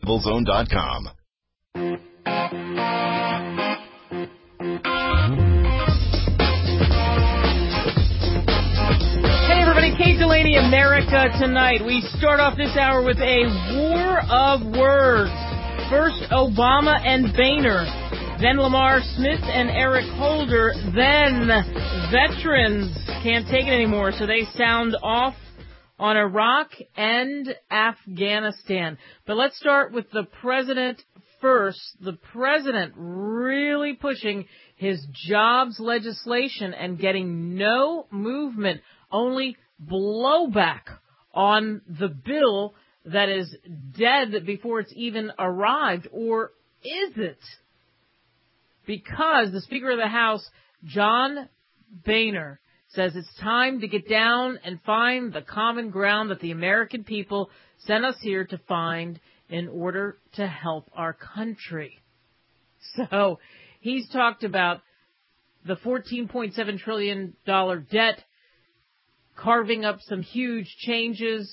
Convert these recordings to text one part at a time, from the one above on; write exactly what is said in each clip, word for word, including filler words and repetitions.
zone dot com. Hey everybody, Kate Delaney, America Tonight. We start off this hour with a war of words. First, Obama and Boehner. Then Lamar Smith and Eric Holder. Then veterans can't take it anymore, so they sound off on Iraq and Afghanistan. But let's start with the president first. The president really pushing his jobs legislation and getting no movement, only blowback on the bill that is dead before it's even arrived. Or is it? Because the Speaker of the House, John Boehner, says it's time to get down and find the common ground that the American people sent us here to find in order to help our country. So he's talked about the fourteen point seven trillion dollars debt, carving up some huge changes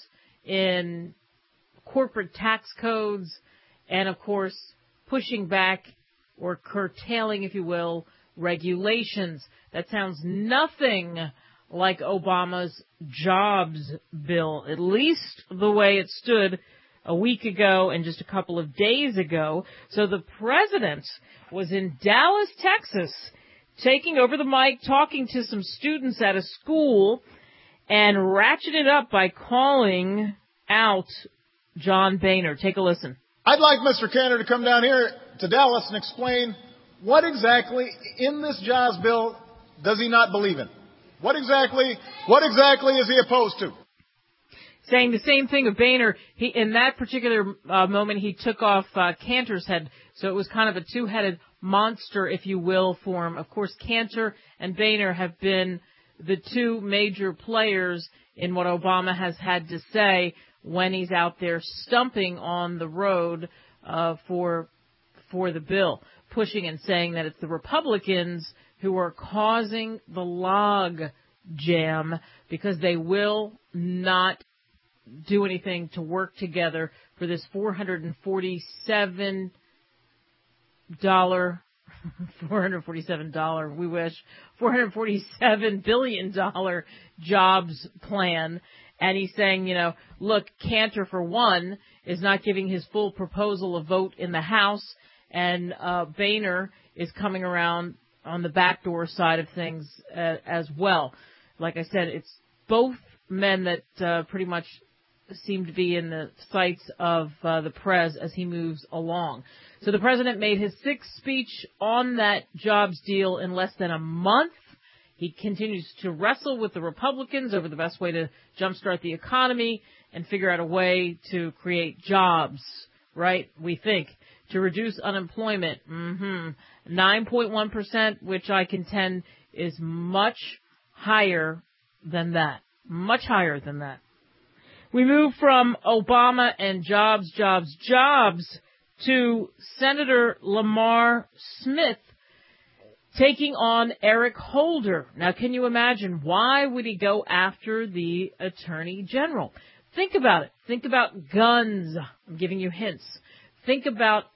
in corporate tax codes, and, of course, pushing back or curtailing, if you will, regulations. That sounds nothing like Obama's jobs bill, at least the way it stood a week ago and just a couple of days ago. So the president was in Dallas, Texas, taking over the mic, talking to some students at a school, and ratcheted it up by calling out John Boehner. Take a listen. I'd like Mister Cantor to come down here to Dallas and explain what exactly in this jobs bill does he not believe in? What exactly, what exactly is he opposed to? Saying the same thing of Boehner. He, in that particular uh, moment, he took off uh, Cantor's head, so it was kind of a two-headed monster, if you will, for him. Of course, Cantor and Boehner have been the two major players in what Obama has had to say when he's out there stumping on the road uh, for for the bill, pushing and saying that it's the Republicans who are causing the log jam because they will not do anything to work together for this four hundred forty-seven dollars, four hundred forty-seven dollars, we wish, four hundred forty-seven billion dollars jobs plan. And he's saying, you know, look, Cantor, for one, is not giving his full proposal a vote in the House, and uh, Boehner is coming around on the backdoor side of things uh, as well. Like I said, it's both men that uh, pretty much seem to be in the sights of uh, the prez as he moves along. So the president made his sixth speech on that jobs deal in less than a month. He continues to wrestle with the Republicans over the best way to jumpstart the economy and figure out a way to create jobs, right? We think. To reduce unemployment, mm-hmm, nine point one percent, which I contend is much higher than that. Much higher than that. We move from Obama and jobs, jobs, jobs to Senator Lamar Smith taking on Eric Holder. Now, can you imagine, why would he go after the Attorney General? Think about it. Think about guns. I'm giving you hints. Think about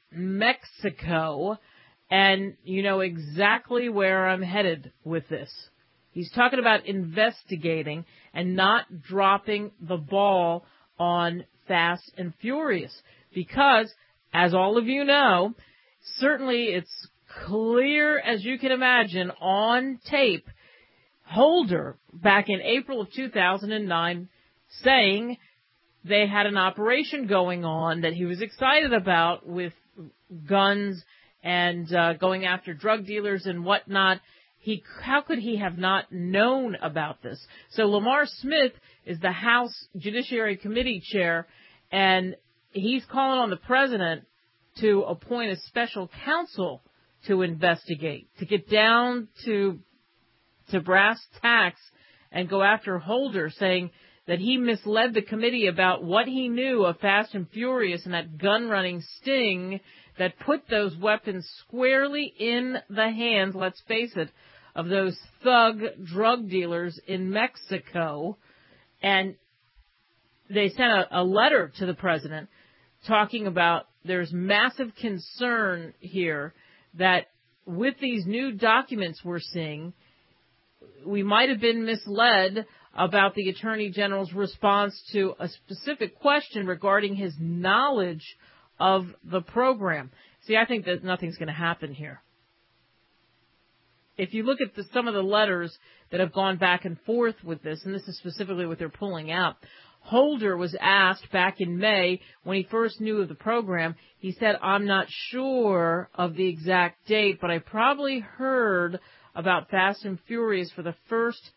Mexico, and you know exactly where I'm headed with this. He's talking about investigating and not dropping the ball on Fast and Furious because, as all of you know, certainly it's clear as you can imagine on tape, Holder, back in April of two thousand nine, saying they had an operation going on that he was excited about with guns and uh, going after drug dealers and whatnot. He, how could he have not known about this? So Lamar Smith is the House Judiciary Committee chair, and he's calling on the president to appoint a special counsel to investigate, to get down to to brass tacks and go after Holder, saying that he misled the committee about what he knew of Fast and Furious and that gun-running sting that put those weapons squarely in the hands, let's face it, of those thug drug dealers in Mexico. And they sent a, a letter to the president talking about there's massive concern here that with these new documents we're seeing, we might have been misled about the Attorney General's response to a specific question regarding his knowledge of the program. See, I think that nothing's going to happen here. If you look at the, some of the letters that have gone back and forth with this, and this is specifically what they're pulling out, Holder was asked back in May when he first knew of the program. He said, I'm not sure of the exact date, but I probably heard about Fast and Furious for the first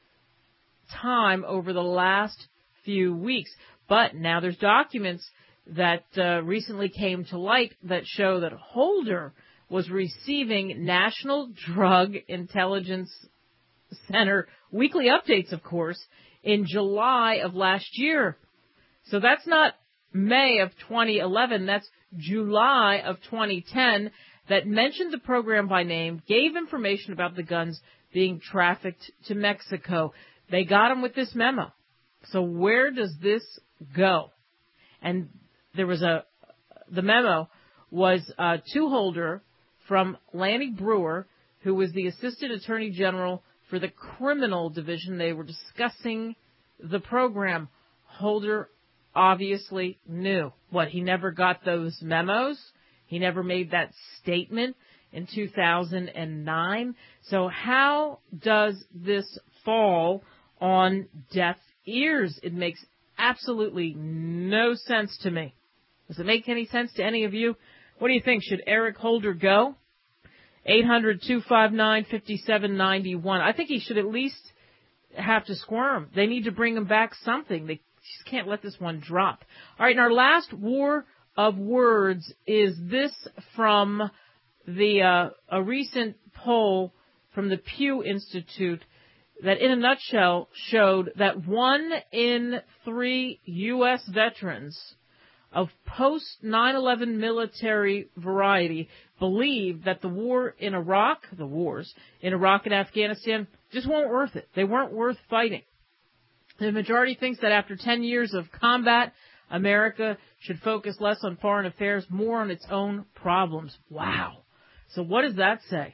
time over the last few weeks. But now there's documents that uh, recently came to light that show that Holder was receiving National Drug Intelligence Center weekly updates, of course, in July of last year. So that's not May of twenty eleven, that's July of twenty ten, that mentioned the program by name, gave information about the guns being trafficked to Mexico. They got him with this memo. So where does this go? And there was a, the memo was uh, to Holder from Lanny Brewer, who was the Assistant Attorney General for the Criminal Division. They were discussing the program. Holder obviously knew. What, he never got those memos? He never made that statement in two thousand nine? So how does this fall on deaf ears? It makes absolutely no sense to me. Does it make any sense to any of you? What do you think? Should Eric Holder go? eight hundred, two five nine, five seven nine one. I think he should at least have to squirm. They need to bring him back something. They just can't let this one drop. All right, and our last war of words is this from the uh, a recent poll from the Pew Institute that in a nutshell showed that one in three U S veterans of post nine eleven military variety believe that the war in Iraq, the wars in Iraq and Afghanistan, just weren't worth it. They weren't worth fighting. The majority thinks that after ten years of combat, America should focus less on foreign affairs, more on its own problems. Wow. So what does that say?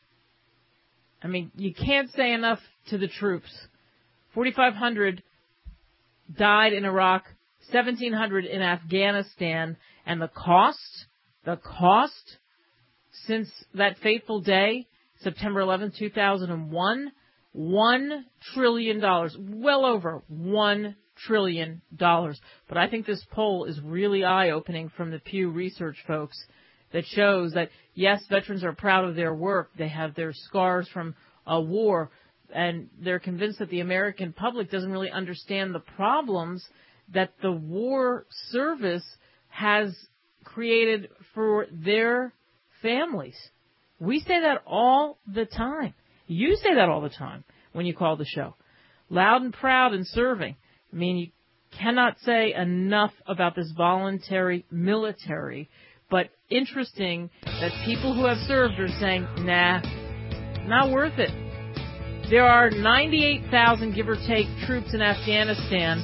I mean, you can't say enough to the troops. forty-five hundred died in Iraq, seventeen hundred in Afghanistan, and the cost, the cost since that fateful day, September eleventh, two thousand one, one trillion dollars, well over one trillion dollars. But I think this poll is really eye-opening from the Pew Research folks that shows that, yes, veterans are proud of their work. They have their scars from a war, and they're convinced that the American public doesn't really understand the problems that the war service has created for their families. We say that all the time. You say that all the time when you call the show. Loud and proud and serving. I mean, you cannot say enough about this voluntary military, but interesting that people who have served are saying, nah, not worth it. There are ninety-eight thousand, give or take, troops in Afghanistan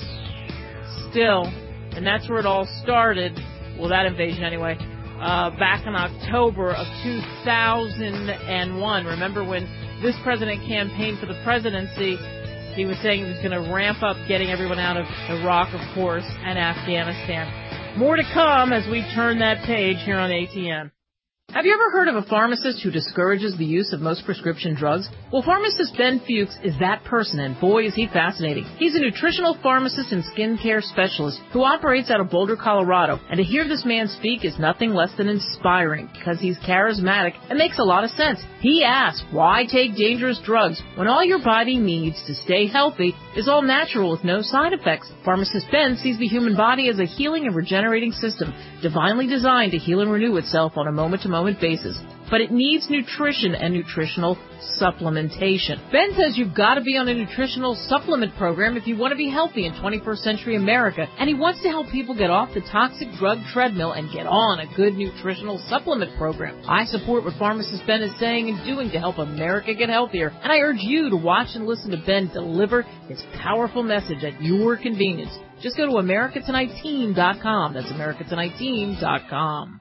still, and that's where it all started, well, that invasion anyway, uh, back in October of two thousand one. Remember when this president campaigned for the presidency, he was saying he was going to ramp up getting everyone out of Iraq, of course, and Afghanistan. More to come as we turn that page here on A T N. Have you ever heard of a pharmacist who discourages the use of most prescription drugs? Well, pharmacist Ben Fuchs is that person, and boy, is he fascinating. He's a nutritional pharmacist and skincare specialist who operates out of Boulder, Colorado. And to hear this man speak is nothing less than inspiring because he's charismatic and makes a lot of sense. He asks, why take dangerous drugs when all your body needs to stay healthy is all natural with no side effects? Pharmacist Ben sees the human body as a healing and regenerating system, divinely designed to heal and renew itself on a moment-to-moment basis. But it needs nutrition and nutritional supplementation. Ben says you've got to be on a nutritional supplement program if you want to be healthy in twenty-first century America, and he wants to help people get off the toxic drug treadmill and get on a good nutritional supplement program. I support what pharmacist Ben is saying and doing to help America get healthier, and I urge you to watch and listen to Ben deliver his powerful message at your convenience. Just go to America Tonight Team dot com. That's America Tonight Team dot com.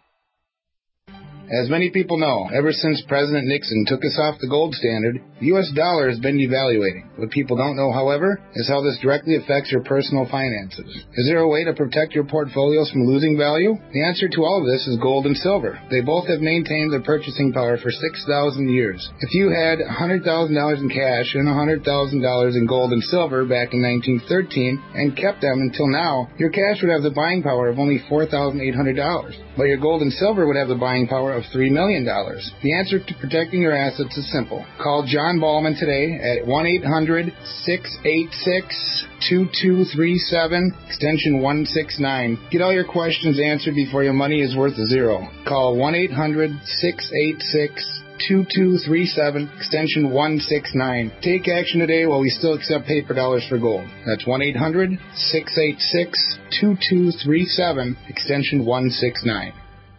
As many people know, ever since President Nixon took us off the gold standard, the U S dollar has been devaluating. What people don't know, however, is how this directly affects your personal finances. Is there a way to protect your portfolios from losing value? The answer to all of this is gold and silver. They both have maintained their purchasing power for six thousand years. If you had one hundred thousand dollars in cash and one hundred thousand dollars in gold and silver back in nineteen thirteen and kept them until now, your cash would have the buying power of only four thousand eight hundred dollars, but your gold and silver would have the buying power of three million dollars. The answer to protecting your assets is simple. Call John Ballman today at one eight hundred, six eight six, two two three seven, extension one six nine. Get all your questions answered before your money is worth a zero. Call one eight hundred, six eight six, two two three seven, extension one six nine. Take action today while we still accept paper dollars for gold. That's one eight hundred, six eight six, two two three seven, extension one six nine.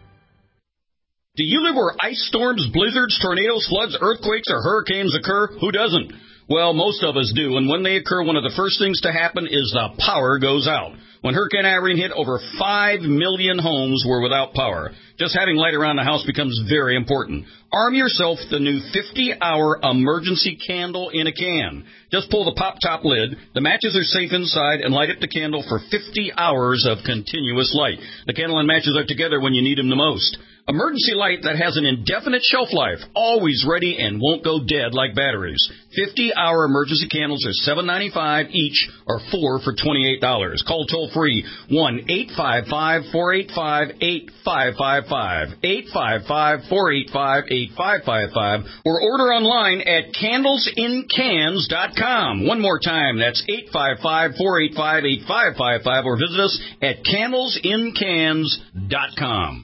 Do you live where ice storms, blizzards, tornadoes, floods, earthquakes, or hurricanes occur? Who doesn't? Well, most of us do, and when they occur, one of the first things to happen is the power goes out. When Hurricane Irene hit, over five million homes were without power. Just having light around the house becomes very important. Arm yourself with the new fifty-hour emergency candle in a can. Just pull the pop-top lid, the matches are safe inside, and light up the candle for fifty hours of continuous light. The candle and matches are together when you need them the most. Emergency light that has an indefinite shelf life, always ready and won't go dead like batteries. fifty-hour emergency candles are seven ninety-five each, or four for twenty-eight dollars. Call toll-free one eight five five, four eight five, eight five five five, eight five five, four eight five, eight five five five, or order online at candles in cans dot com. One more time, that's eight five five, four eight five, eight five five five, or visit us at candles in cans dot com.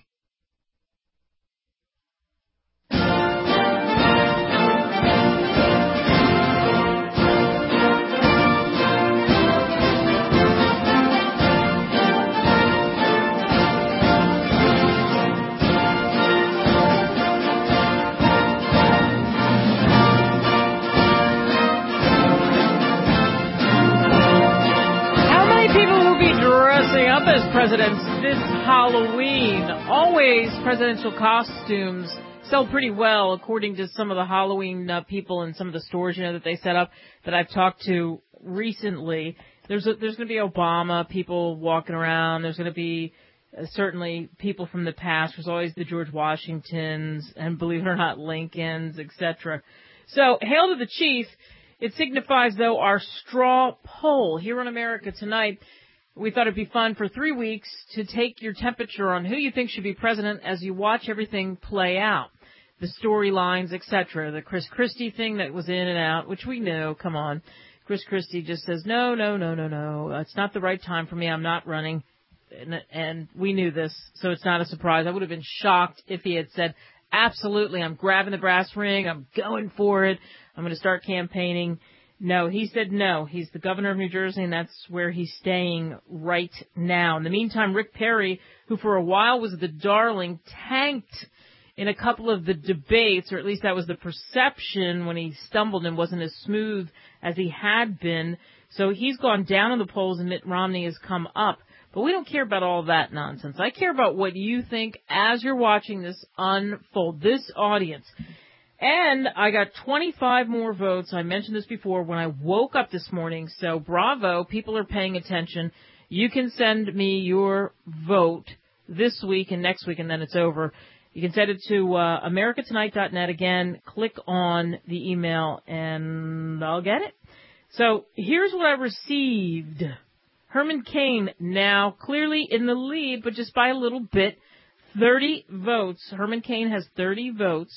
Up as presidents this Halloween. Always presidential costumes sell pretty well, according to some of the Halloween uh, people in some of the stores, you know, that they set up that I've talked to recently. There's a, there's going to be Obama people walking around. There's going to be uh, certainly people from the past. There's always the George Washingtons and, believe it or not, Lincolns, et cetera. So, hail to the chief. It signifies, though, our straw poll here on America Tonight. We thought it'd be fun for three weeks to take your temperature on who you think should be president as you watch everything play out. The storylines, et cetera. The Chris Christie thing that was in and out, which we know, come on. Chris Christie just says, no, no, no, no, no. It's not the right time for me. I'm not running. And, and we knew this, so it's not a surprise. I would have been shocked if he had said, absolutely, I'm grabbing the brass ring. I'm going for it. I'm going to start campaigning. No, he said no. He's the governor of New Jersey, and that's where he's staying right now. In the meantime, Rick Perry, who for a while was the darling, tanked in a couple of the debates, or at least that was the perception when he stumbled and wasn't as smooth as he had been. So he's gone down in the polls, and Mitt Romney has come up. But we don't care about all that nonsense. I care about what you think as you're watching this unfold, this audience. And I got twenty-five more votes. I mentioned this before when I woke up this morning. So bravo, people are paying attention. You can send me your vote this week and next week, and then it's over. You can send it to uh, america tonight dot net. Again, click on the email, and I'll get it. So here's what I received. Herman Cain now clearly in the lead, but just by a little bit. thirty votes. Herman Cain has thirty votes.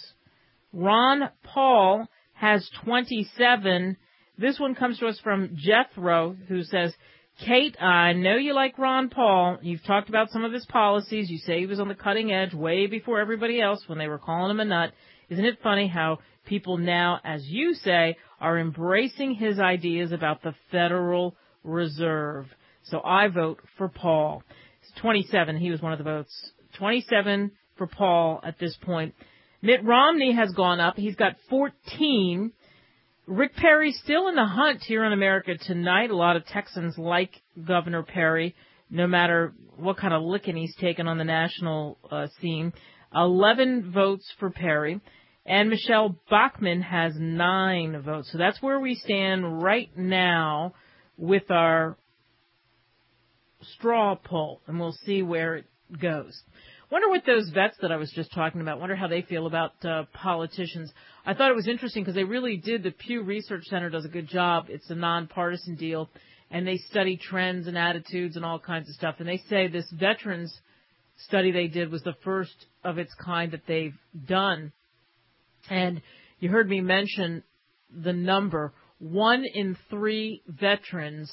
Ron Paul has twenty-seven. This one comes to us from Jethro, who says, Kate, I know you like Ron Paul. You've talked about some of his policies. You say he was on the cutting edge way before everybody else when they were calling him a nut. Isn't it funny how people now, as you say, are embracing his ideas about the Federal Reserve? So I vote for Paul. It's twenty-seven. He was one of the votes. twenty-seven for Paul at this point. Mitt Romney has gone up. He's got fourteen. Rick Perry's still in the hunt here on America Tonight. A lot of Texans like Governor Perry, no matter what kind of licking he's taken on the national uh, scene. eleven votes for Perry. And Michelle Bachmann has nine votes. So that's where we stand right now with our straw poll. And we'll see where it goes. Wonder what those vets that I was just talking about, wonder how they feel about uh, politicians. I thought it was interesting because they really did. The Pew Research Center does a good job. It's a nonpartisan deal. And they study trends and attitudes and all kinds of stuff. And they say this veterans study they did was the first of its kind that they've done. And you heard me mention the number. One in three veterans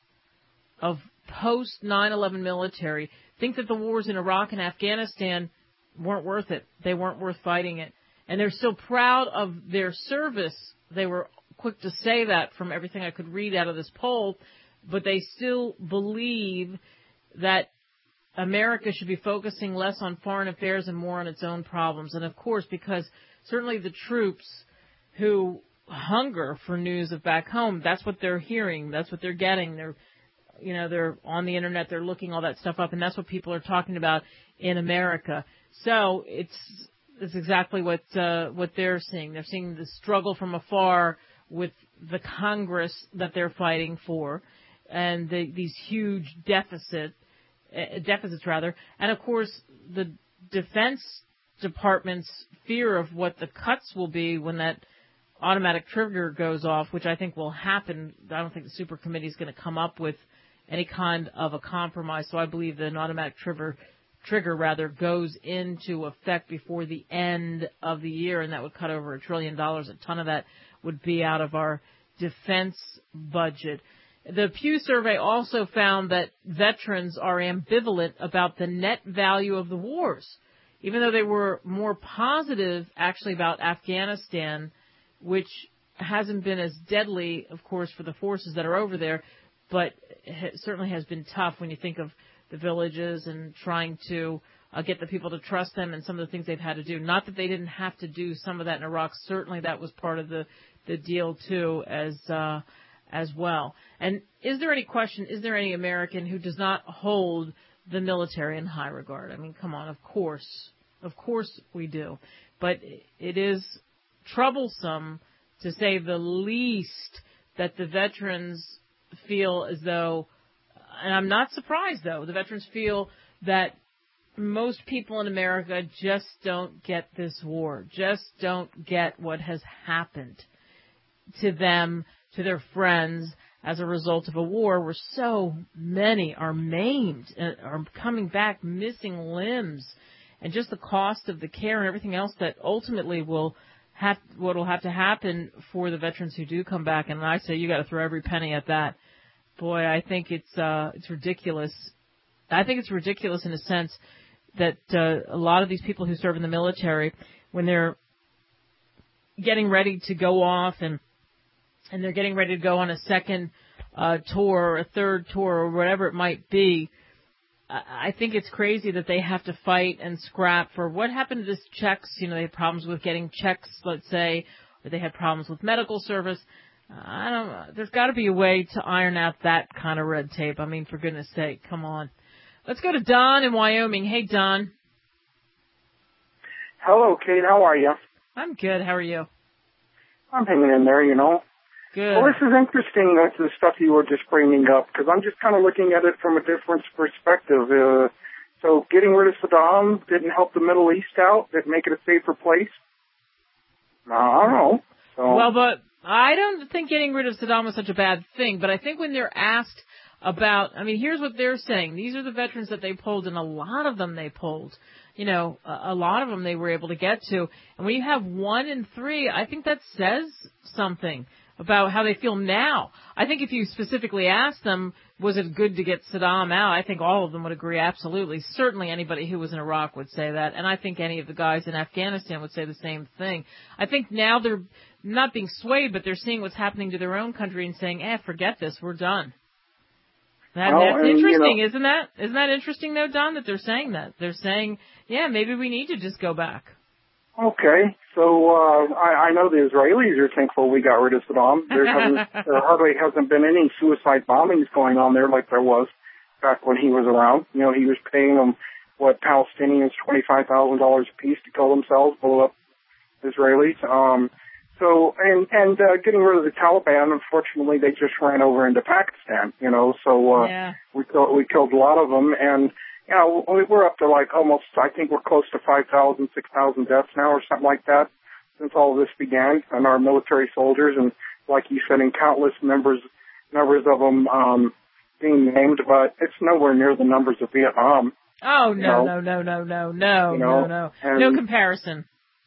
of post nine eleven military think that the wars in Iraq and Afghanistan weren't worth it. They weren't worth fighting it. And they're so proud of their service. They were quick to say that from everything I could read out of this poll. But they still believe that America should be focusing less on foreign affairs and more on its own problems. And, of course, because certainly the troops who hunger for news of back home, that's what they're hearing. That's what they're getting. They're, you know, they're on the Internet. They're looking all that stuff up. And that's what people are talking about in America. So it's, it's exactly what, uh, what they're seeing. They're seeing the struggle from afar with the Congress that they're fighting for. And the, these huge deficit, uh, deficits, rather. And, of course, the Defense Department's fear of what the cuts will be when that automatic trigger goes off, which I think will happen. I don't think the super committee is going to come up with any kind of a compromise. So I believe that an automatic trigger, trigger rather, goes into effect before the end of the year, and that would cut over a trillion dollars. A ton of that would be out of our defense budget. The Pew survey also found that veterans are ambivalent about the net value of the wars, even though they were more positive actually about Afghanistan, which hasn't been as deadly, of course, for the forces that are over there, but it certainly has been tough when you think of the villages and trying to uh, get the people to trust them and some of the things they've had to do. Not that they didn't have to do some of that in Iraq. Certainly that was part of the, the deal, too, as uh, as well. And is there any question, is there any American who does not hold the military in high regard? I mean, come on, of course. Of course we do. But it is troublesome, to say the least, that the veterans feel as though, and I'm not surprised, though, the veterans feel that most people in America just don't get this war, just don't get what has happened to them, to their friends, as a result of a war where so many are maimed, are coming back missing limbs, and just the cost of the care and everything else that ultimately will have, what will have to happen for the veterans who do come back. And I say you got to throw every penny at that. Boy, I think it's uh, it's ridiculous. I think it's ridiculous in a sense that uh, a lot of these people who serve in the military, when they're getting ready to go off and and they're getting ready to go on a second uh, tour or a third tour or whatever it might be, I think it's crazy that they have to fight and scrap for what happened to this checks. You know, they had problems with getting checks, let's say, or they had problems with medical service. I don't know. There's got to be a way to iron out that kind of red tape. I mean, for goodness sake, come on. Let's go to Don in Wyoming. Hey, Don. Hello, Kate. How are you? I'm good. How are you? I'm hanging in there, you know. Good. Well, this is interesting, uh, the stuff you were just bringing up, because I'm just kind of looking at it from a different perspective. Uh, so getting rid of Saddam didn't help the Middle East out? Didn't make it a safer place? I don't know. So. Well, but I don't think getting rid of Saddam was such a bad thing, but I think when they're asked about, I mean, here's what they're saying. These are the veterans that they polled, and a lot of them they polled. You know, a, a lot of them they were able to get to. And when you have one in three, I think that says something about how they feel now. I think if you specifically asked them, was it good to get Saddam out, I think all of them would agree absolutely. Certainly anybody who was in Iraq would say that, and I think any of the guys in Afghanistan would say the same thing. I think now they're not being swayed, but they're seeing what's happening to their own country and saying, eh, forget this, we're done. That, well, that's and, interesting, you know, isn't that? Isn't that interesting, though, Don, that they're saying that? They're saying, yeah, maybe we need to just go back. Okay, so uh, I, I know the Israelis are thankful we got rid of Saddam. There, hasn't, there hardly hasn't been any suicide bombings going on there like there was back when he was around. You know, he was paying them, what, Palestinians twenty-five thousand dollars a piece to kill themselves, blow up Israelis. Um, so, and, and uh, getting rid of the Taliban, unfortunately, they just ran over into Pakistan, you know, so uh, yeah. we, killed, we killed a lot of them, and you know, we're up to like almost, I think we're close to five thousand, six thousand deaths now or something like that since all of this began, and our military soldiers, and like you said, in countless numbers, numbers of them um, being named, but it's nowhere near the numbers of Vietnam. Oh, no, you know? no, no, no, no, no, you know? no, no. And, no comparison.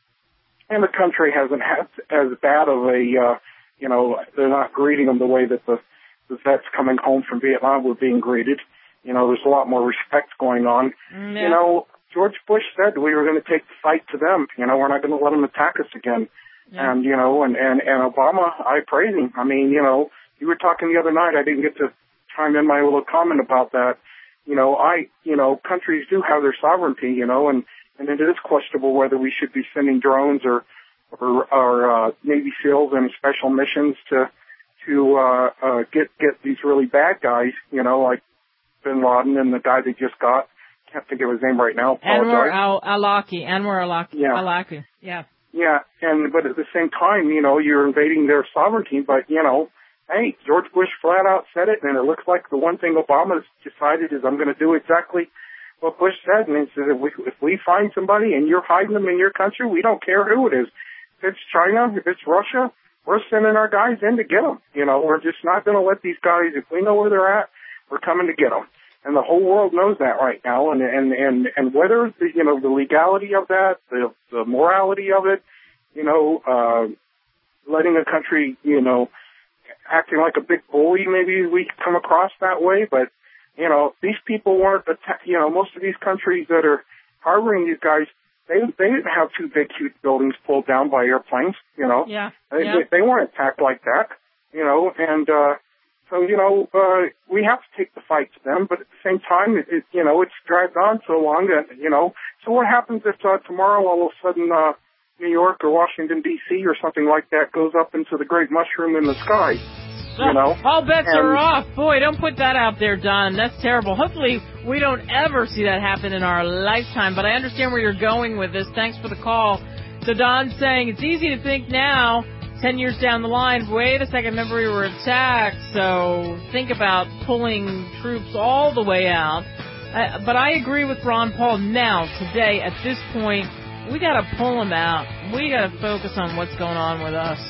And the country hasn't had as bad of a, uh, you know, they're not greeting them the way that the, the vets coming home from Vietnam were being greeted. You know, there's a lot more respect going on. Yeah. You know, George Bush said we were going to take the fight to them. You know, we're not going to let them attack us again. Yeah. And, you know, and, and, and Obama, I praise him. I mean, you know, you were talking the other night. I didn't get to chime in my little comment about that. You know, I, you know, countries do have their sovereignty, you know, and, and it is questionable whether we should be sending drones or, or, or uh, Navy SEALs and special missions to, to, uh, uh, get, get these really bad guys, you know, like Bin Laden and the guy they just got. Can't think of his name right now. Anwar al-Awlaki. Anwar al-Awlaki. Yeah. Al-Awlaki. Yeah. Yeah, and but at the same time, you know, you're invading their sovereignty. But you know, hey, George Bush flat out said it, and it looks like the one thing Obama's decided is I'm going to do exactly what Bush said, and he said if we, if we find somebody and you're hiding them in your country, we don't care who it is. If it's China, if it's Russia, we're sending our guys in to get them. You know, we're just not going to let these guys. If we know where they're at, we're coming to get them. And the whole world knows that right now. And, and, and, and whether, the, you know, the legality of that, the, the morality of it, you know, uh, letting a country, you know, acting like a big bully, maybe we come across that way. But, you know, these people weren't, atta- you know, most of these countries that are harboring these guys, they, they didn't have two big, huge buildings pulled down by airplanes, you know. Yeah. They, yeah. they, they weren't attacked like that, you know, and, uh, So, you know, uh, we have to take the fight to them, but at the same time, it, it, you know, it's dragged on so long that, you know, so what happens if uh, tomorrow all of a sudden uh, New York or Washington, D C or something like that goes up into the great mushroom in the sky, you know? All bets and, are off. Boy, don't put that out there, Don. That's terrible. Hopefully we don't ever see that happen in our lifetime, but I understand where you're going with this. Thanks for the call. So Don's saying it's easy to think now, Ten years down the line, wait a second, remember we were attacked, so think about pulling troops all the way out. Uh, but I agree with Ron Paul now, today, at this point, we gotta pull them out. We gotta focus on what's going on with us.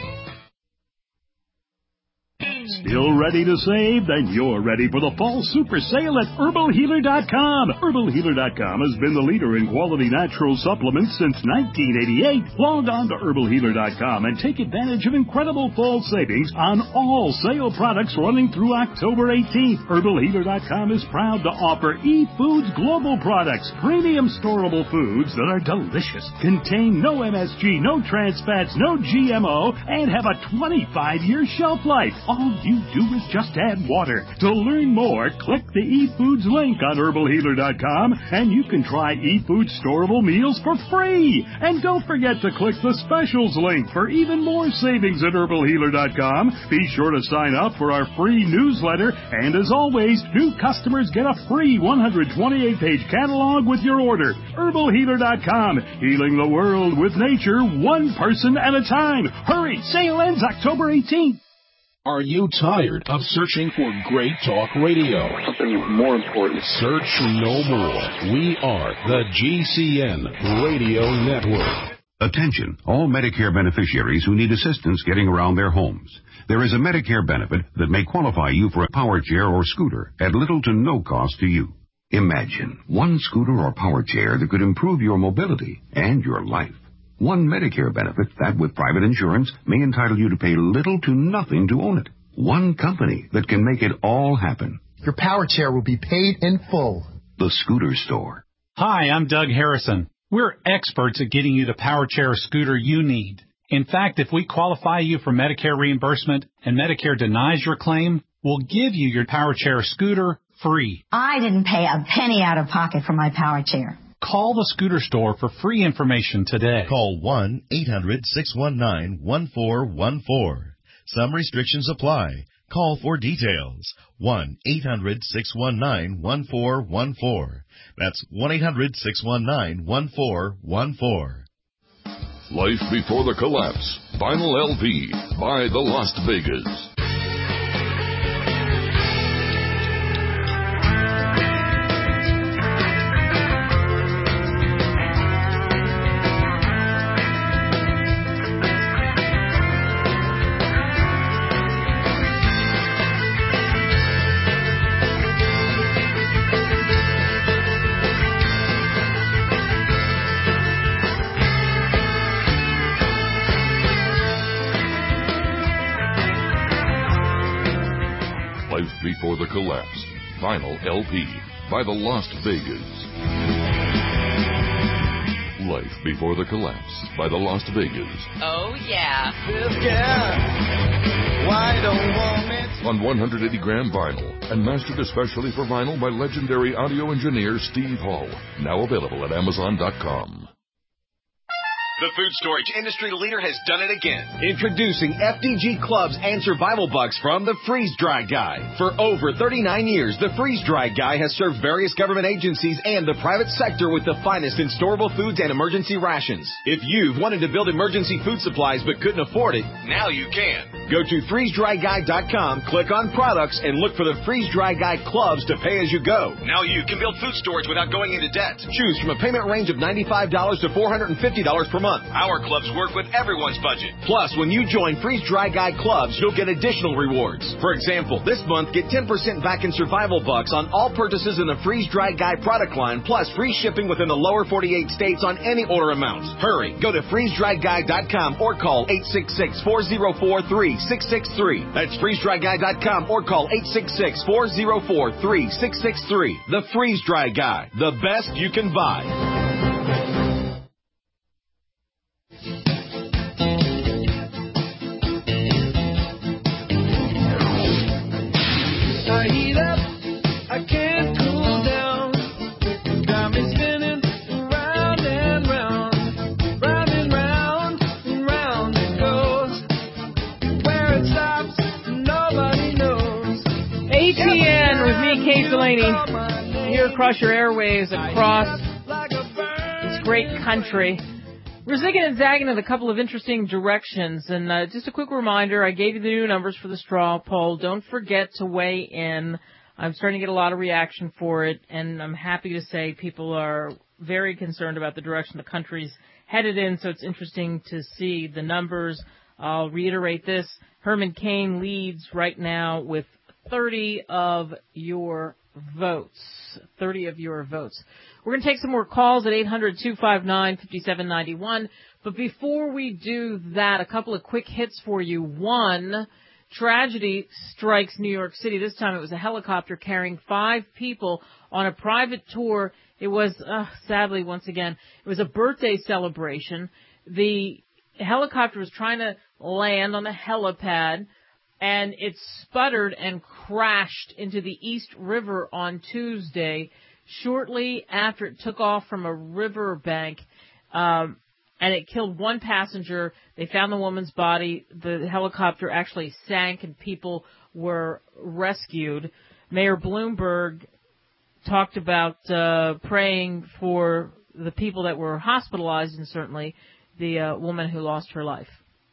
Still ready to save? Then you're ready for the fall super sale at Herbal Healer dot com. Herbal Healer dot com has been the leader in quality natural supplements since nineteen eighty-eight. Log on to Herbal Healer dot com and take advantage of incredible fall savings on all sale products running through October eighteenth. Herbal Healer dot com is proud to offer eFoods Global products, premium storable foods that are delicious, contain no M S G, no trans fats, no G M O, and have a twenty-five year shelf life. All you do is just add water. To learn more, click the eFoods link on Herbal Healer dot com, and you can try eFoods storable meals for free. And don't forget to click the specials link for even more savings at Herbal Healer dot com. Be sure to sign up for our free newsletter, and as always, new customers get a free one hundred twenty-eight page catalog with your order. Herbal Healer dot com, healing the world with nature, one person at a time. Hurry, sale ends October eighteenth. Are you tired of searching for great talk radio? Something more important. Search no more. We are the G C N Radio Network. Attention, all Medicare beneficiaries who need assistance getting around their homes. There is a Medicare benefit that may qualify you for a power chair or scooter at little to no cost to you. Imagine one scooter or power chair that could improve your mobility and your life. One Medicare benefit that, with private insurance, may entitle you to pay little to nothing to own it. One company that can make it all happen. Your power chair will be paid in full. The Scooter Store. Hi, I'm Doug Harrison. We're experts at getting you the power chair or scooter you need. In fact, if we qualify you for Medicare reimbursement and Medicare denies your claim, we'll give you your power chair or scooter free. I didn't pay a penny out of pocket for my power chair. Call the Scooter Store for free information today. Call one eight hundred six one nine one four one four. Some restrictions apply. Call for details. one eight hundred six one nine one four one four. That's one eight hundred six one nine one four one four. Life Before the Collapse. Vinyl L P by the Las Vegas. Before the Collapse. Vinyl L P by the Las Vegas. Life Before the Collapse by the Las Vegas. Oh, yeah. Why don't want it? On one hundred eighty gram vinyl and mastered especially for vinyl by legendary audio engineer Steve Hall. Now available at Amazon dot com. The food storage industry leader has done it again. Introducing F D G Clubs and Survival Bucks from the Freeze Dry Guy. For over thirty-nine years, the Freeze Dry Guy has served various government agencies and the private sector with the finest in storable foods and emergency rations. If you've wanted to build emergency food supplies but couldn't afford it, now you can. Go to freeze dry guy dot com, click on products, and look for the Freeze Dry Guy Clubs to pay as you go. Now you can build food storage without going into debt. Choose from a payment range of ninety-five dollars to four hundred fifty dollars per month. Our clubs work with everyone's budget. Plus, when you join Freeze Dry Guy Clubs, you'll get additional rewards. For example, this month, get ten percent back in Survival Bucks on all purchases in the Freeze Dry Guy product line, plus free shipping within the lower forty-eight states on any order amount. Hurry, go to freeze dry guy dot com or call eight six six, four zero four, three six six three. That's freeze dry guy dot com or call eight six six, four zero four, three six six three. The Freeze Dry Guy, the best you can buy. I heat up, I can't cool down. Got me spinning round and round, round and round and round it goes. Where it stops, nobody knows. A T N with me, Kate Delaney, here across your airwaves, across this great country. We're zigging and zagging in a couple of interesting directions, and uh, just a quick reminder, I gave you the new numbers for the straw poll. Don't forget to weigh in. I'm starting to get a lot of reaction for it, and I'm happy to say people are very concerned about the direction the country's headed in, so it's interesting to see the numbers. I'll reiterate this. Herman Cain leads right now with thirty of your votes. thirty of your votes. We're going to take some more calls at eight hundred, two five nine, five seven nine one. But before we do that, a couple of quick hits for you. One, tragedy strikes New York City. This time it was a helicopter carrying five people on a private tour. It was, uh, sadly, once again, it was a birthday celebration. The helicopter was trying to land on the helipad, and it sputtered and crashed into the East River on Tuesday, shortly after it took off from a riverbank, um, and it killed one passenger. They found the woman's body. The helicopter actually sank, and people were rescued. Mayor Bloomberg talked about uh, praying for the people that were hospitalized, and certainly the uh, woman who lost her life.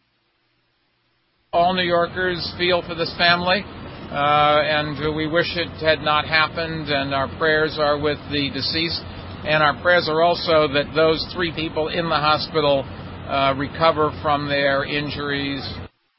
All New Yorkers feel for this family. Uh, and we wish it had not happened, and our prayers are with the deceased, and our prayers are also that those three people in the hospital uh, recover from their injuries.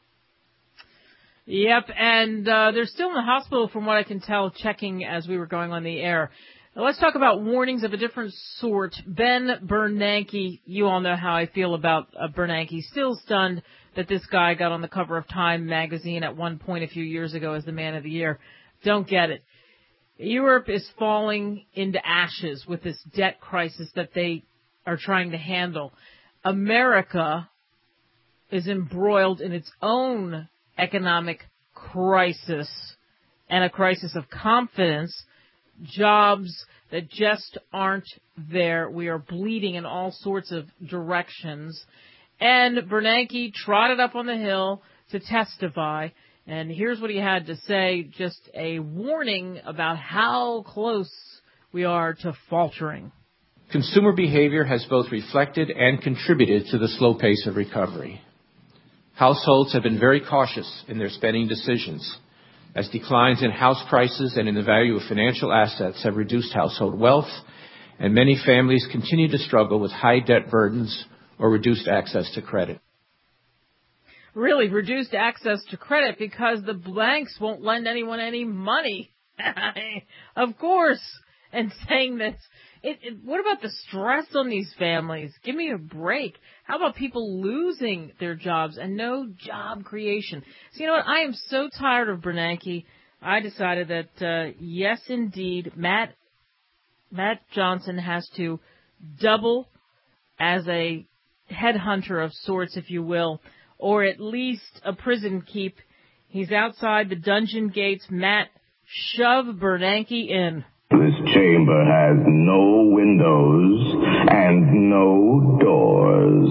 Yep, and uh, they're still in the hospital from what I can tell, checking as we were going on the air. Now, let's talk about warnings of a different sort. Ben Bernanke, you all know how I feel about uh, Bernanke, still stunned that this guy got on the cover of Time magazine at one point a few years ago as the man of the year. Don't get it. Europe is falling into ashes with this debt crisis that they are trying to handle. America is embroiled in its own economic crisis and a crisis of confidence. Jobs that just aren't there. We are bleeding in all sorts of directions. And Bernanke trotted up on the Hill to testify. And here's what he had to say, just a warning about how close we are to faltering. Consumer behavior has both reflected and contributed to the slow pace of recovery. Households have been very cautious in their spending decisions, as declines in house prices and in the value of financial assets have reduced household wealth, and many families continue to struggle with high debt burdens or reduced access to credit. Really reduced access to credit because the banks won't lend anyone any money. Of course. And saying this, it, it, what about the stress on these families? Give me a break. How about people losing their jobs and no job creation? So you know what? I am so tired of Bernanke. I decided that, uh, yes, indeed, Matt, Matt Johnson has to double as a headhunter of sorts, if you will, or at least a prison keep. He's outside the dungeon gates. Matt, shove Bernanke in. This chamber has no windows and no doors.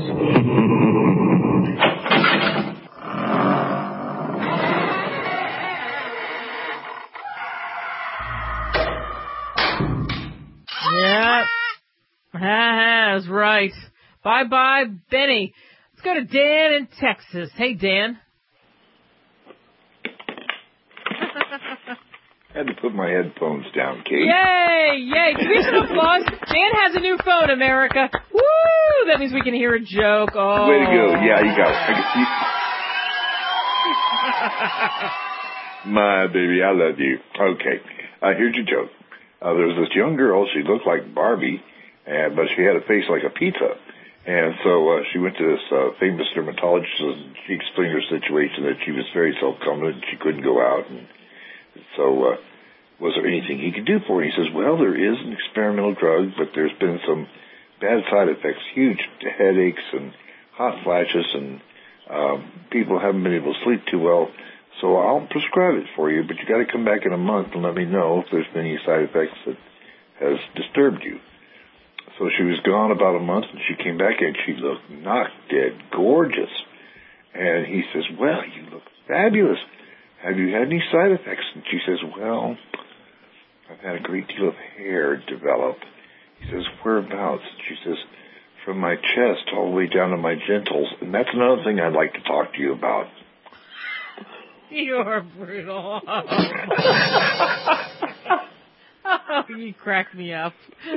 Yeah, that's right. Bye-bye, Benny. Let's go to Dan in Texas. Hey, Dan. I had to put my headphones down, Kate. Yay! Yay! Can we get some applause? Dan has a new phone, America. Woo! That means we can hear a joke. Oh. Way to go. Yeah, you got it. My baby, I love you. Okay. Uh, here's your joke. Uh, there was this young girl. She looked like Barbie, and but she had a face like a pizza. And so uh, she went to this uh, famous dermatologist, and she explained her situation, that she was very self-confident, she couldn't go out, and so uh, was there anything he could do for her? He says, well, there is an experimental drug, but there's been some bad side effects, huge headaches and hot flashes, and um, people haven't been able to sleep too well. So I'll prescribe it for you, but you got to come back in a month and let me know if there's been any side effects that has disturbed you. So she was gone about a month, and she came back, and she looked knock dead gorgeous. And he says, well, you look fabulous. Have you had any side effects? And she says, well, I've had a great deal of hair develop. He says, whereabouts? And she says, from my chest all the way down to my genitals. And that's another thing I'd like to talk to you about. You're brutal. Oh, you cracked me up.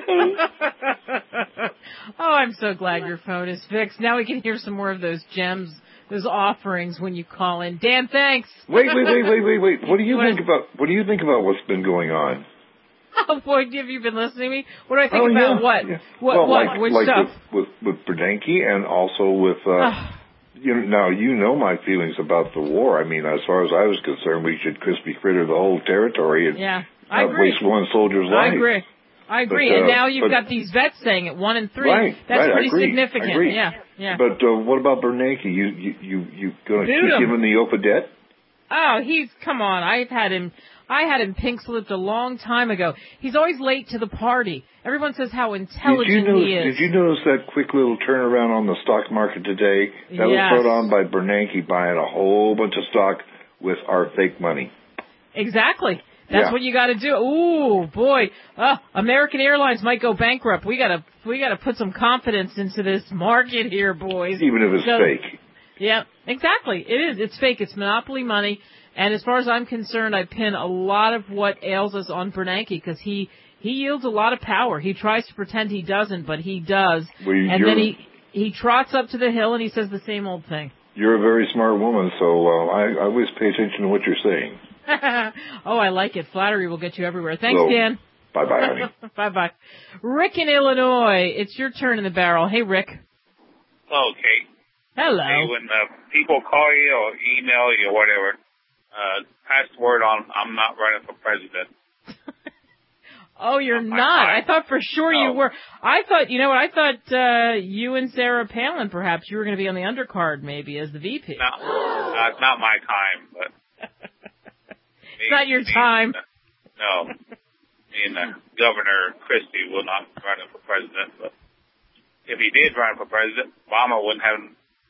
Oh, I'm so glad your phone is fixed. Now we can hear some more of those gems, those offerings when you call in. Dan, thanks. Wait, wait, wait, wait, wait, wait. What do you think about what do you think about what's been going on? Oh boy, have you been listening to me? What do I think oh, about yeah. what? Yeah. What well, what like, which like stuff? With, with with Bernanke, and also with uh you know, now you know my feelings about the war. I mean, as far as I was concerned, we should crispy critter the whole territory and yeah, I not agree. waste one soldier's life. I agree. I agree. But, uh, and now you've but, got these vets saying it, one and three. Right, That's right, pretty I agree, significant. I agree. Yeah, yeah. But uh, what about Bernanke? You you you you going to Dude, keep him in the Opa debt? Oh, he's come on. I've had him. I had him pink slipped a long time ago. He's always late to the party. Everyone says how intelligent did you notice, he is. Did you notice that quick little turnaround on the stock market today? That Yes. was put on by Bernanke buying a whole bunch of stock with our fake money. Exactly. That's Yeah. what you got to do. Ooh, boy. Uh, American Airlines might go bankrupt. We got to we got to put some confidence into this market here, boys. Even if it's So- fake. Yeah, exactly. It is. It's fake. It's monopoly money. And as far as I'm concerned, I pin a lot of what ails us on Bernanke because he, he yields a lot of power. He tries to pretend he doesn't, but he does. Well, and you're- then he, he trots up to the hill and he says the same old thing. You're a very smart woman, so uh, I, I always pay attention to what you're saying. Oh, I like it. Flattery will get you everywhere. Thanks, So, Dan. Bye-bye, honey. Bye-bye. Rick in Illinois. It's your turn in the barrel. Hey, Rick. Hello, Kate. Hello. Hey, when uh, people call you or email you or whatever, uh, pass the word on, I'm not running for president. Oh, you're not. I thought for sure No. you were. I thought, you know what, I thought uh, you and Sarah Palin, perhaps, you were going to be on the undercard maybe as the V P. No, uh, it's not my time, but... It's not your time. No. being uh, Governor Christie will not run for president. But if he did run for president, Obama wouldn't have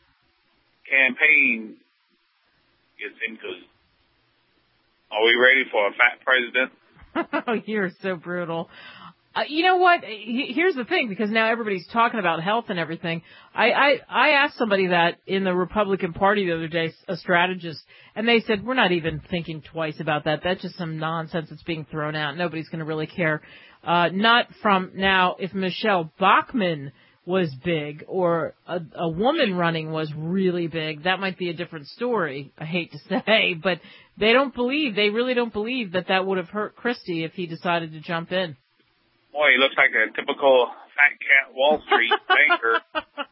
campaign against him because are we ready for a fat president? Oh, you're so brutal. Uh, you know what? Here's the thing, because now everybody's talking about health and everything. I, I, I asked somebody that in the Republican Party the other day, a strategist, and they said, we're not even thinking twice about that. That's just some nonsense that's being thrown out. Nobody's going to really care. Uh, not from now, if Michelle Bachmann was big or a, a woman running was really big, that might be a different story, I hate to say, but they don't believe, they really don't believe that that would have hurt Christie if he decided to jump in. Boy, he looks like a typical fat cat Wall Street banker.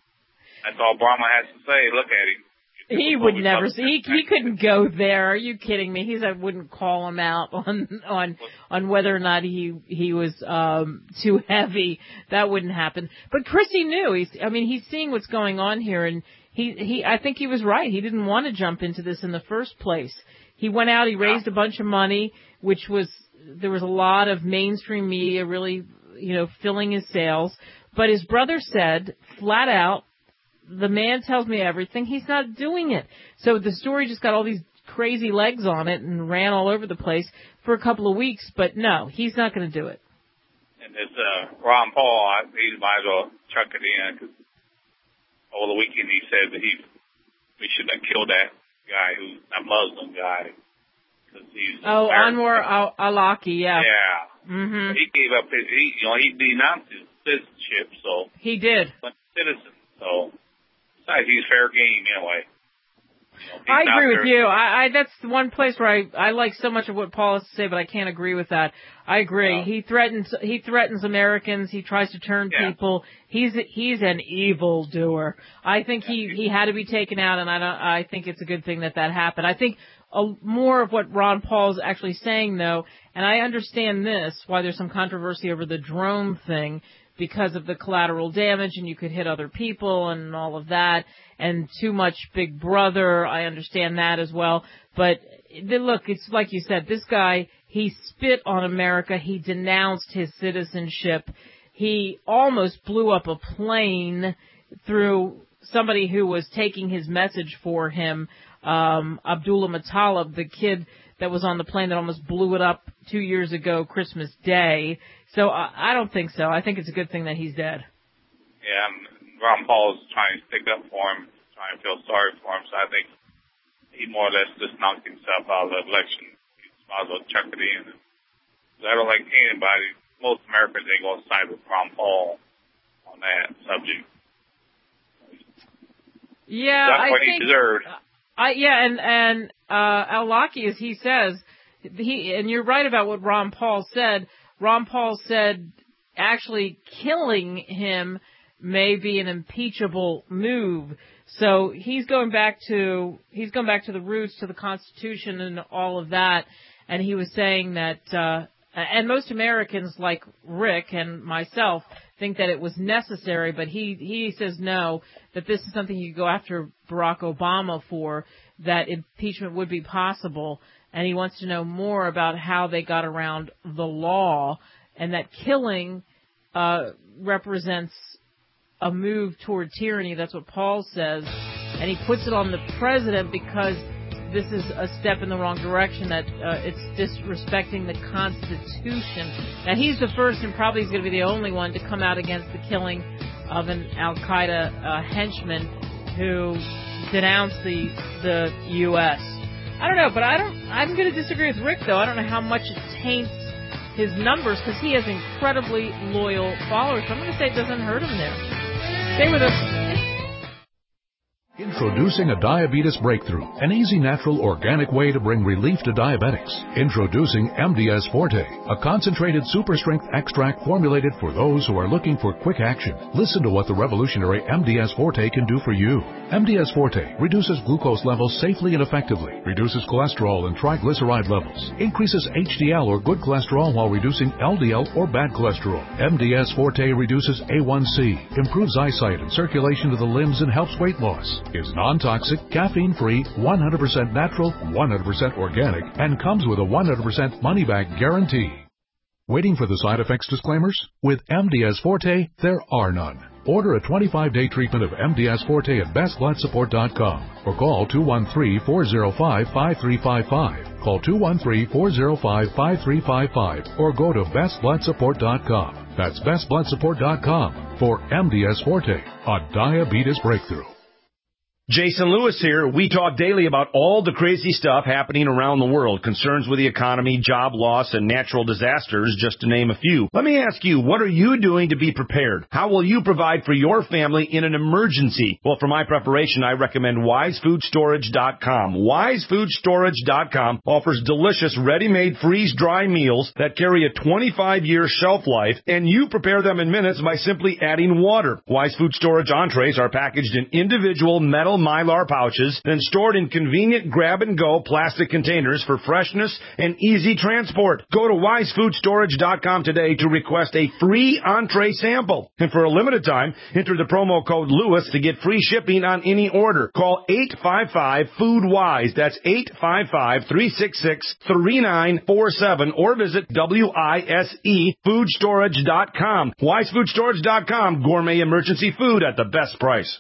That's all Obama has to say. Look at him. He would never see. He, he couldn't go there. Are you kidding me? He's I wouldn't call him out on on on whether or not he he was um too heavy. That wouldn't happen. But Christie knew. He's. I mean, he's seeing what's going on here, and he he. I think he was right. He didn't want to jump into this in the first place. He went out. He raised a bunch of money, which was there was a lot of mainstream media really, you know, filling his sails. But his brother said flat out, the man tells me everything. He's not doing it. So the story just got all these crazy legs on it and ran all over the place for a couple of weeks. But no, he's not going to do it. And this uh, Ron Paul, he might as well chuck it in. Cause over the weekend he said that he we shouldn't have killed that guy, who's a Muslim guy. Cause he's oh, Anwar al-Awlaki, yeah. Yeah. Mm-hmm. He gave up his, he, you know, he denounced his citizenship, so. He did. But citizen, so. Besides, he's fair game anyway. You know, I agree with you. I, I that's the one place where I I like so much of what Paul has to say, but I can't agree with that. I agree. No. He threatens he threatens Americans. He tries to turn yeah. people. He's he's an evildoer. I think yeah. he he had to be taken out, and I don't. I think it's a good thing that that happened. I think a, more of what Ron Paul's actually saying, though, and I understand this why there's some controversy over the drone thing. Because of the collateral damage, and you could hit other people and all of that, and too much Big Brother, I understand that as well. But look, it's like you said, this guy, he spit on America, he denounced his citizenship, he almost blew up a plane through somebody who was taking his message for him, um, Abdullah Muttalib, the kid that was on the plane that almost blew it up two years ago, Christmas Day. So I, I don't think so. I think it's a good thing that he's dead. Yeah, and Ron Paul is trying to stick up for him, trying to feel sorry for him. So I think he more or less just knocked himself out of the election. He might as well chuck it in. I don't like anybody. Most Americans ain't going to side with Ron Paul on that subject. Yeah, That's I what think, he deserved. I yeah, and and uh, al-Awlaki, as he says, he and you're right about what Ron Paul said. Ron Paul said actually killing him may be an impeachable move. So he's going back to he's going back to the roots, to the Constitution and all of that. And he was saying that, uh, and most Americans like Rick and myself think that it was necessary, but he, he says no, that this is something you go after Barack Obama for, that impeachment would be possible. And he wants to know more about how they got around the law, and that killing uh, represents a move toward tyranny. That's what Paul says. And he puts it on the president because this is a step in the wrong direction, that uh, it's disrespecting the Constitution. Now, he's the first and probably he's going to be the only one to come out against the killing of an al-Qaeda uh, henchman who denounced the the U S I don't know, but I don't. I'm going to disagree with Rick, though. I don't know how much it taints his numbers because he has incredibly loyal followers. So I'm going to say it doesn't hurt him there. Stay with us. Introducing a diabetes breakthrough, an easy, natural, organic way to bring relief to diabetics. Introducing M D S Forte, a concentrated super-strength extract formulated for those who are looking for quick action. Listen to what the revolutionary M D S Forte can do for you. M D S Forte reduces glucose levels safely and effectively, reduces cholesterol and triglyceride levels, increases H D L or good cholesterol while reducing L D L or bad cholesterol. M D S Forte reduces A one C, improves eyesight and circulation to the limbs, and helps weight loss. Is non-toxic, caffeine-free, one hundred percent natural, one hundred percent organic, and comes with a one hundred percent money-back guarantee. Waiting for the side effects disclaimers? With M D S Forte, there are none. Order a twenty-five day treatment of M D S Forte at best blood support dot com or call two one three, four zero five, five three five five. Call two one three, four zero five, five three five five or go to best blood support dot com. That's best blood support dot com for M D S Forte, a diabetes breakthrough. Jason Lewis here. We talk daily about all the crazy stuff happening around the world, concerns with the economy, job loss, and natural disasters, just to name a few. Let me ask you, what are you doing to be prepared? How will you provide for your family in an emergency? Well, for my preparation, I recommend wise food storage dot com. wise food storage dot com offers delicious, ready-made, freeze-dry meals that carry a twenty-five year shelf life, and you prepare them in minutes by simply adding water. Wise Food Storage entrees are packaged in individual metal Mylar pouches, then stored in convenient grab-and-go plastic containers for freshness and easy transport. Go to wise food storage dot com today to request a free entree sample. And for a limited time, enter the promo code Lewis to get free shipping on any order. Call eight five five, food wise. That's eight five five, three six six, three nine four seven or visit wise food storage dot com. wise food storage dot com, gourmet emergency food at the best price.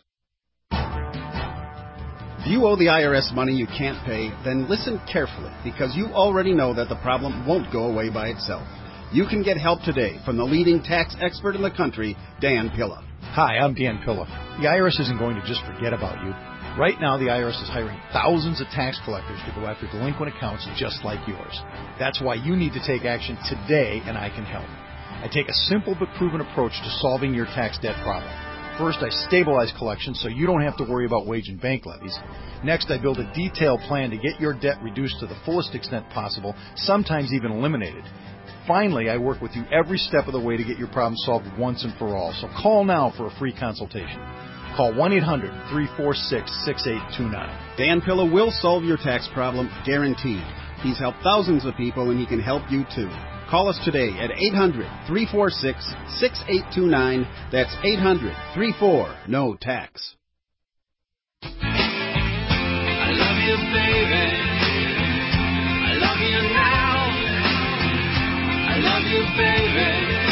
If you owe the I R S money you can't pay, then listen carefully, because you already know that the problem won't go away by itself. You can get help today from the leading tax expert in the country, Dan Pilla. Hi, I'm Dan Pilla. The I R S isn't going to just forget about you. Right now, the I R S is hiring thousands of tax collectors to go after delinquent accounts just like yours. That's why you need to take action today, and I can help. I take a simple but proven approach to solving your tax debt problem. First, I stabilize collections so you don't have to worry about wage and bank levies. Next, I build a detailed plan to get your debt reduced to the fullest extent possible, sometimes even eliminated. Finally, I work with you every step of the way to get your problem solved once and for all. So call now for a free consultation. Call one eight hundred, three four six, six eight two nine. Dan Pilla will solve your tax problem, guaranteed. He's helped thousands of people, and he can help you too. Call us today at eight hundred, three four six, six eight two nine. That's eight hundred, three four, N O tax. I love you, baby. I love you now. I love you, baby.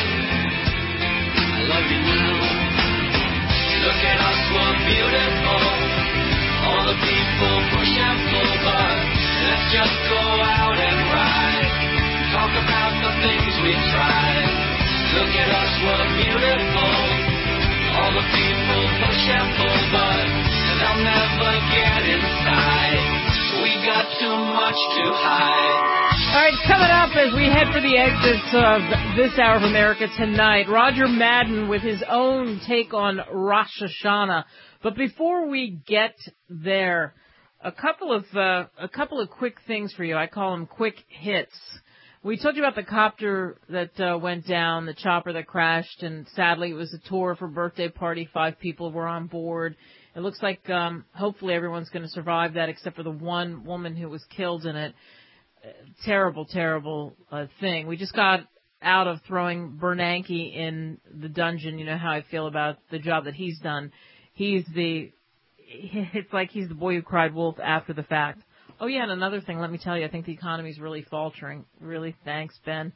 I love you now. Look at us, we're beautiful. All the people push and pull, but let's just go out and ride. Talk about the things we tried. Look at us, we're beautiful. All the people push and pull, but they'll never get inside. We got too much to hide. All right, coming up as we head for the exits of this hour of America tonight, Roger Madden with his own take on Rosh Hashanah. But before we get there, a couple of uh, a couple of quick things for you. I call them quick hits. We told you about the copter that uh, went down, the chopper that crashed, and sadly it was a tour for a birthday party. Five people were on board. It looks like um, hopefully everyone's going to survive that except for the one woman who was killed in it. Uh, terrible, terrible uh, thing. We just got out of throwing Bernanke in the dungeon. You know how I feel about the job that he's done. He's the, it's like he's the boy who cried wolf after the fact. Oh, yeah, and another thing, let me tell you, I think the economy's really faltering. Really, thanks, Ben.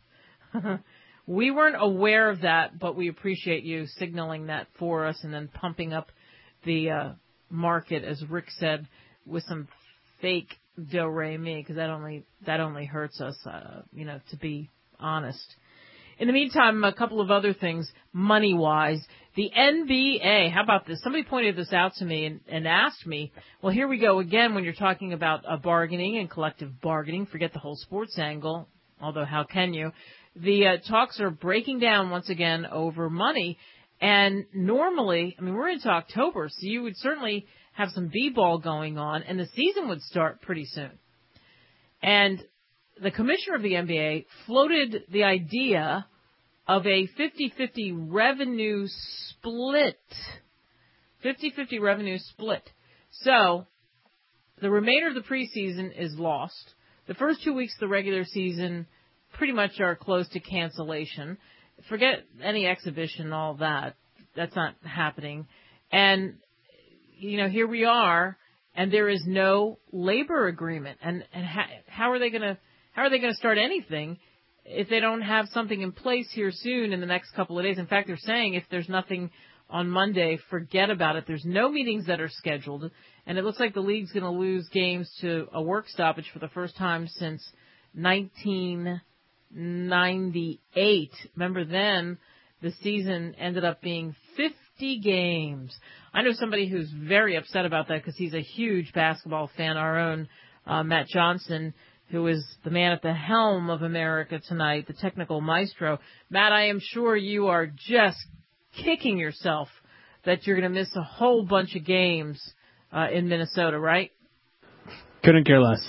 We weren't aware of that, but we appreciate you signaling that for us and then pumping up the uh, market, as Rick said, with some fake do-re-mi, because that only, that only hurts us, uh, you know, to be honest. In the meantime, a couple of other things, money-wise. The N B A, how about this? Somebody pointed this out to me and, and asked me, well, here we go again when you're talking about uh, bargaining and collective bargaining. Forget the whole sports angle, although how can you? The uh, talks are breaking down once again over money. And normally, I mean, we're into October, so you would certainly have some B-ball going on, and the season would start pretty soon. And the commissioner of the N B A floated the idea of a fifty-fifty revenue split. fifty-fifty revenue split. So, the remainder of the preseason is lost. The first two weeks of the regular season pretty much are close to cancellation. Forget any exhibition and all that. That's not happening. And, you know, here we are, and there is no labor agreement. And, and how, how are they going to How are they going to start anything if they don't have something in place here soon in the next couple of days. In fact, they're saying if there's nothing on Monday, forget about it. There's no meetings that are scheduled, and it looks like the league's going to lose games to a work stoppage for the first time since nineteen ninety-eight. Remember then, the season ended up being fifty games. I know somebody who's very upset about that because he's a huge basketball fan, our own uh, Matt Johnson, who is the man at the helm of America tonight, the technical maestro. Matt, I am sure you are just kicking yourself that you're going to miss a whole bunch of games uh, in Minnesota, right? Couldn't care less.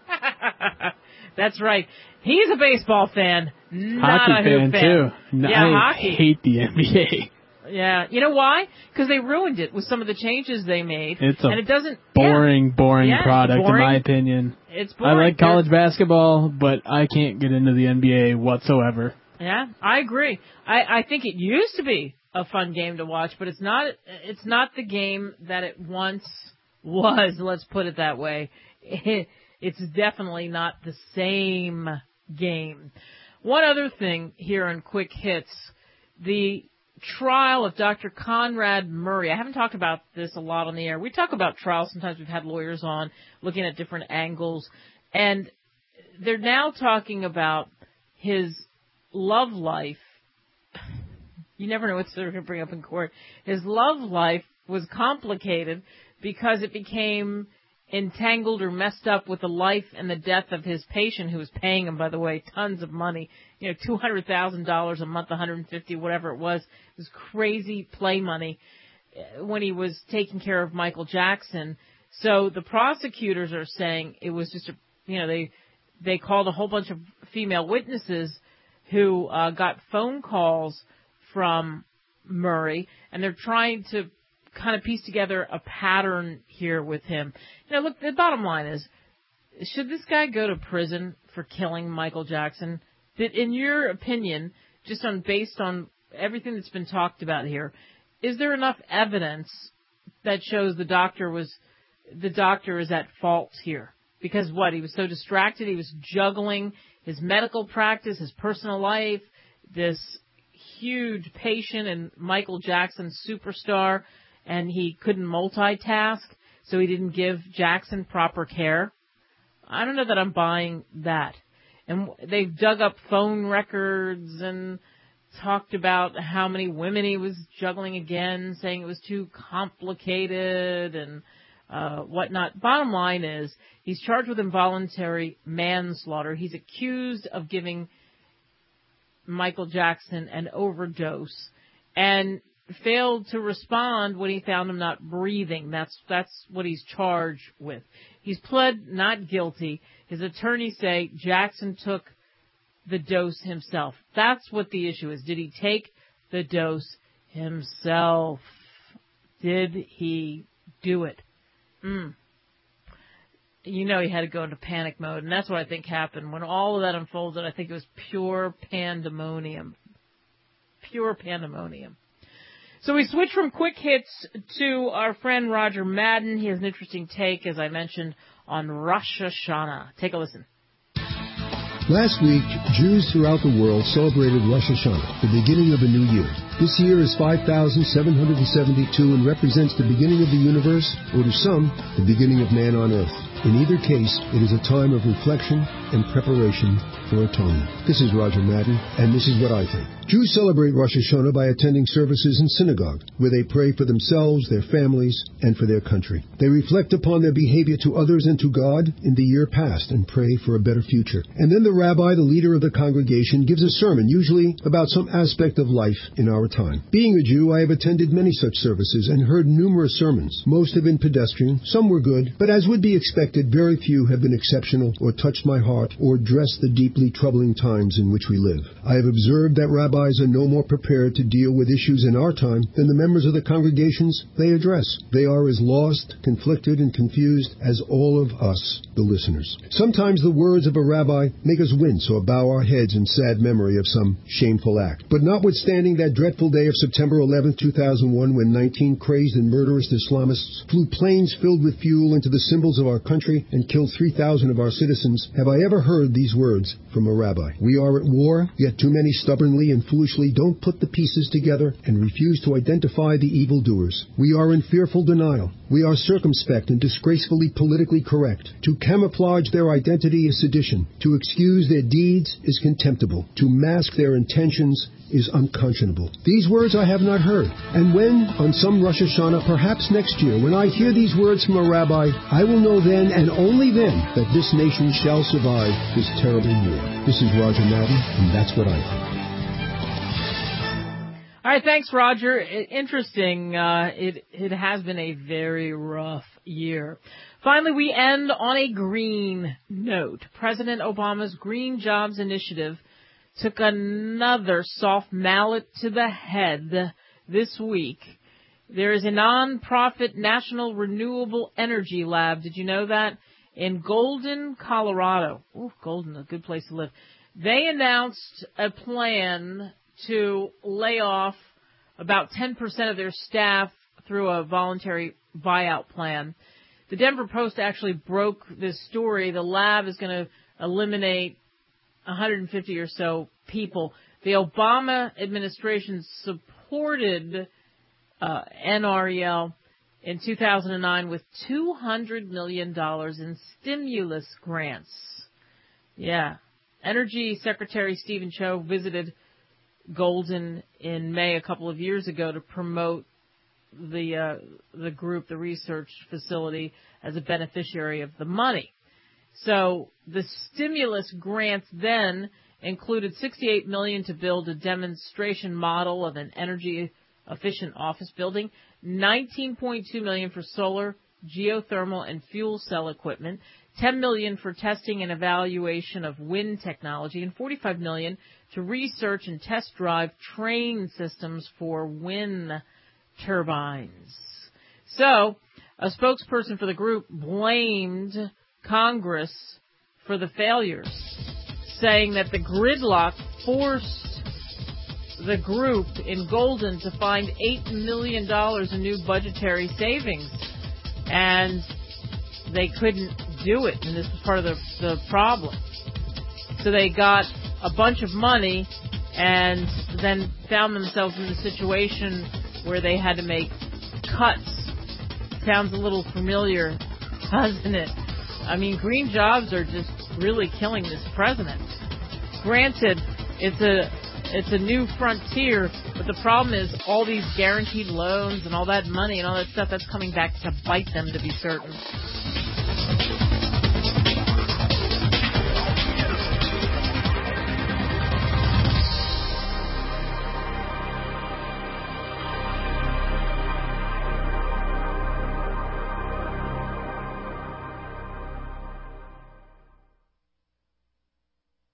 That's right. He's a baseball fan, not hockey a hoop fan, fan. too. No, yeah, I hockey. hate the N B A. Yeah, you know why? Because they ruined it with some of the changes they made. It's a and it doesn't boring, yeah. boring yeah, product, boring. in my opinion. It's boring. I like college They're, basketball, but I can't get into the N B A whatsoever. Yeah, I agree. I, I think it used to be a fun game to watch, but it's not. It's not the game that it once was. Let's put it that way. It, it's definitely not the same game. One other thing here on Quick Hits, the trial of Doctor Conrad Murray. I haven't talked about this a lot on the air. We talk about trials. Sometimes we've had lawyers on looking at different angles, and they're now talking about his love life. You never know what they're going to bring up in court. His love life was complicated because it became entangled or messed up with the life and the death of his patient, who was paying him, by the way, tons of money. You know, two hundred thousand dollars a month, one hundred fifty dollars, whatever it was. It was crazy play money when he was taking care of Michael Jackson. So the prosecutors are saying it was just a, you know, they they called a whole bunch of female witnesses who uh, got phone calls from Murray, and they're trying to kind of piece together a pattern here with him. You know, look, the bottom line is, should this guy go to prison for killing Michael Jackson? That, in your opinion, just on based on everything that's been talked about here, is there enough evidence that shows the doctor was the doctor is at fault here? Because what, he was so distracted, he was juggling his medical practice, his personal life, this huge patient and Michael Jackson superstar, and he couldn't multitask, so he didn't give Jackson proper care. I don't know that I'm buying that. And they've dug up phone records and talked about how many women he was juggling again, saying it was too complicated and uh, whatnot. Bottom line is, he's charged with involuntary manslaughter. He's accused of giving Michael Jackson an overdose and failed to respond when he found him not breathing. That's that's what he's charged with. He's pled not guilty. His attorneys say Jackson took the dose himself. That's what the issue is. Did he take the dose himself? Did he do it? Mm. You know, he had to go into panic mode, and that's what I think happened. When all of that unfolded, I think it was pure pandemonium. Pure pandemonium. So we switch from quick hits to our friend Roger Madden. He has an interesting take, as I mentioned, on Rosh Hashanah. Take a listen. Last week, Jews throughout the world celebrated Rosh Hashanah, the beginning of a new year. This year is five thousand seven hundred seventy-two and represents the beginning of the universe, or to some, the beginning of man on earth. In either case, it is a time of reflection and preparation for atonement. This is Roger Madden, and this is what I think. Jews celebrate Rosh Hashanah by attending services in synagogue, where they pray for themselves, their families, and for their country. They reflect upon their behavior to others and to God in the year past and pray for a better future. And then the rabbi, the leader of the congregation, gives a sermon, usually about some aspect of life in our time. Being a Jew, I have attended many such services and heard numerous sermons. Most have been pedestrian, some were good, but as would be expected, very few have been exceptional or touched my heart or addressed the deeply troubling times in which we live. I have observed that rabbis are no more prepared to deal with issues in our time than the members of the congregations they address. They are as lost, conflicted, and confused as all of us, the listeners. Sometimes the words of a rabbi make us wince or bow our heads in sad memory of some shameful act. But notwithstanding that dreadful day of September eleventh, two thousand one, when nineteen crazed and murderous Islamists flew planes filled with fuel into the symbols of our country and killed three thousand of our citizens, have I never heard these words from a rabbi. We are at war, yet too many stubbornly and foolishly don't put the pieces together and refuse to identify the evildoers. We are in fearful denial. We are circumspect and disgracefully politically correct. To camouflage their identity is sedition. To excuse their deeds is contemptible. To mask their intentions is unconscionable. These words I have not heard. And when, on some Rosh Hashanah, perhaps next year, when I hear these words from a rabbi, I will know then and only then that this nation shall survive this terrible war. This is Roger Madden, and that's what I think. All right, thanks, Roger. Interesting. Uh, it it has been a very rough year. Finally, we end on a green note. President Obama's Green Jobs Initiative took another soft mallet to the head this week. There is a non-profit National Renewable Energy Lab. Did you know that? In Golden, Colorado. Ooh, Golden, a good place to live. They announced a plan to lay off about ten percent of their staff through a voluntary buyout plan. The Denver Post actually broke this story. The lab is going to eliminate one hundred fifty or so people. The Obama administration supported uh, N R E L in two thousand nine with two hundred million dollars in stimulus grants. Yeah. Energy Secretary Stephen Cho visited Golden in May a couple of years ago to promote the uh, the group, the research facility, as a beneficiary of the money. So the stimulus grants then included sixty-eight million dollars to build a demonstration model of an energy-efficient office building, nineteen point two million dollars for solar, geothermal, and fuel cell equipment, ten million dollars for testing and evaluation of wind technology, and forty-five million dollars to research and test drive train systems for wind turbines. So a spokesperson for the group blamed Congress for the failures, saying that the gridlock forced the group in Golden to find eight million dollars in new budgetary savings, and they couldn't do it, and this was part of the, the problem. So they got a bunch of money and then found themselves in a situation where they had to make cuts. Sounds a little familiar, doesn't it? I mean, green jobs are just really killing this president. Granted, it's a it's a new frontier, but the problem is all these guaranteed loans and all that money and all that stuff that's coming back to bite them, to be certain.